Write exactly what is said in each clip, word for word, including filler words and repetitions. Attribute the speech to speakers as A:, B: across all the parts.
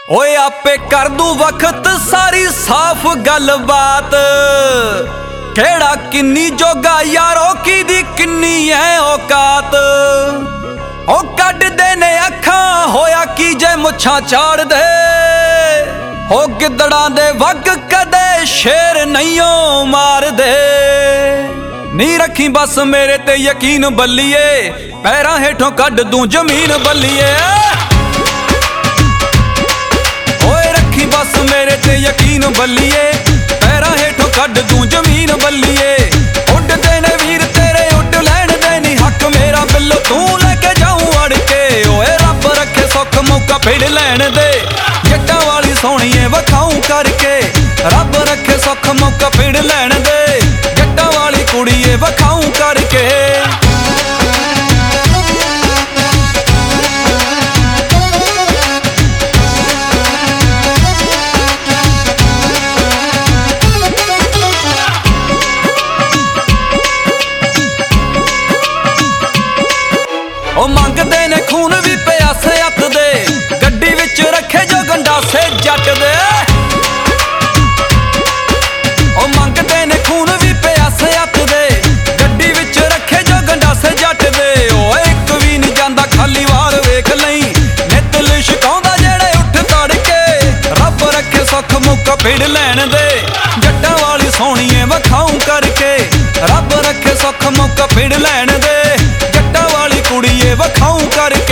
A: ओए आपे कर दूं वक्त सारी साफ गलबात। केड़ा किन्नी जोगा यारो की दी किन्नी है औकात। ओ कड दे ने अखां होया की जे मुछां चाड़ दे। हो गिदड़ां दे वग कदे शेर नहींओ मार दे। नी रखी बस मेरे ते यकीन बल्लिए, पैरां हेठों कड दूं जमीन बल्लिए। बस मेरे ते यकीन बल्लिए, पैरां हेठों कड दूं जमीन बल्लिए। उड्डदे ने वीर तेरे उड्ड लैण दे नी हक मेरा बिल्लो तू लेके जाऊं अड़ के। ओए रब रखे सुख मौका फिर लैण दे, जट्टां वाली सोहणीए वखाऊं करके। रब रखे सुख मौका फिर लैण दे, जट्टां वाली कुड़ीए वखाऊं करके। ओ मंगदे ने खून भी प्यासे हथ दे, गड्डी विच रखे जो गंडासे जट दे। ओ मंगदे ने खून भी प्यासे हथ दे, गड्डी विच रखे जो गंडासे जट दे। ओ एक भी नहीं जांदा खाली वार वेख लई, नित लिशकाउंदा जेड़े उठ तड़के। रब रखे सुख मौका फिर लैण दे, जट्टां वाली सोहणीए वखाऊं करके। रब रखे सुख मौका फिर लैण दे, जट्टां वाली कुड़ीए वखाऊं करके।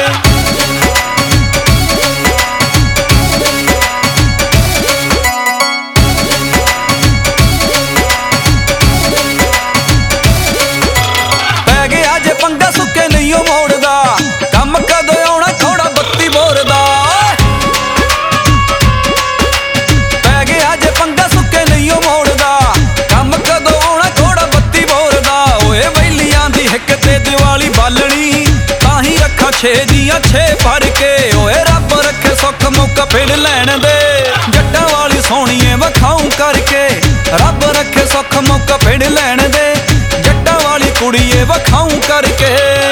A: पै गया जे पंगा सुके नहीं मोड़दा, कम कदों आउणा थोड़ा बत्ती बोरदा। पै गया जे पंगा सुके नहीं मोड़दा, कम कदों आउणा थोड़ा बत्ती बोरदा। ओए वैलियां दी हिक ते दिवाली बालनी, ताही रखा छे दियां छे भर के। ओए रब रखे सुख मौका फिर लैण दे, जट्टां वाली सोहणीए वखाऊं करके। रब रखे सुख मौका फिर लैण दे, जट्टां वाली कुड़ीए वखाऊं करके।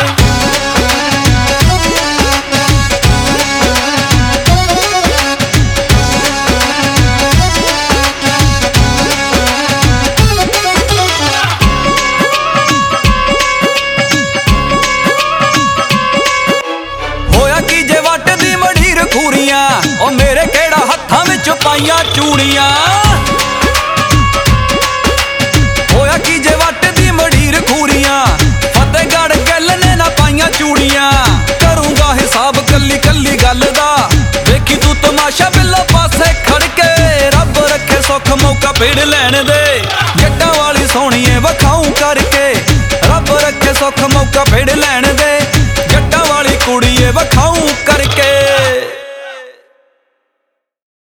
A: ओ मेरे केड़ा हत्थां विच पाइयां चूड़ियां। होया की जे वट दी मड़ीर खूरियां, फतेहगढ़ गैल ने ना पाइयां चूड़ियां। करूंगा हिसाब कल्ली कल्ली गल दा, देखी तू तमाशा बिल्लो पासे खड़के। रब रखे सुख मौका फिर लैण दे, जट्टां वाली सोहणीए वखाऊं करके। रब रखे सुख मौका फिर लैण दे,